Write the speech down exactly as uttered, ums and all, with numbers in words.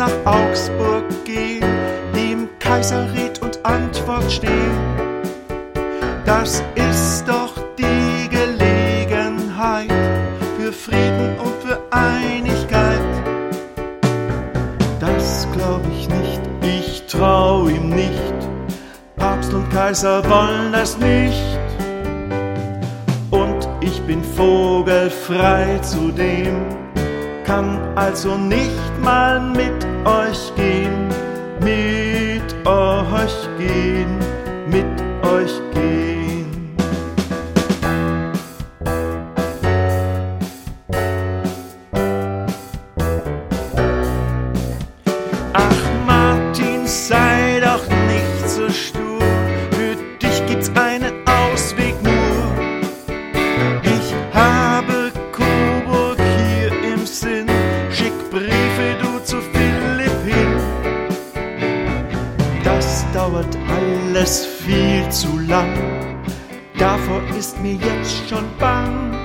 nach Augsburg gehen, dem Kaiser Red und Antwort stehen. Das ist doch die Gelegenheit für Frieden und für Einigkeit. Das glaub ich nicht, ich trau ihm nicht. Papst und Kaiser wollen das nicht. Und ich bin vogelfrei zudem, kann also nicht mal mit euch gehen, mit euch gehen, mit euch gehen. Ach Martin, sei doch nicht so stur, für dich gibt's einen Ausweg nur. Ich habe Coburg hier im Sinn, schick Briefe du zu Philipp hin. Das dauert alles viel zu lang, davor ist mir jetzt schon bang.